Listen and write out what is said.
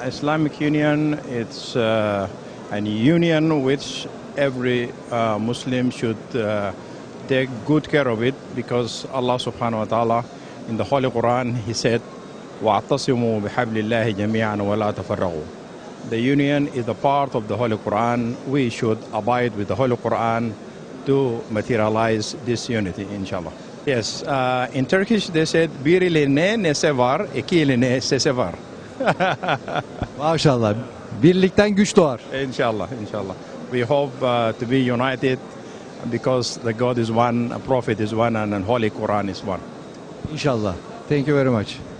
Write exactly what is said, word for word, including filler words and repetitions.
Islamic Union, it's uh, an union which every uh, Muslim should uh, take good care of it, because Allah subhanahu wa ta'ala in the Holy Quran, He said, وَاعْتَصِمُوا بِحَبْلِ اللَّهِ جَمِيعًا وَلَا تَفَرَّقُوا. The union is a part of the Holy Quran. We should abide with the Holy Quran to materialize this unity, inshallah. Yes, uh, in Turkish they said, birilerine ne sevar, ikiline se sevar. Maşallah. Birlikten güç doğar. Inshallah, inshallah. We hope uh, to be united because the God is one, a Prophet is one, and the Holy Quran is one. İnşallah. Thank you very much.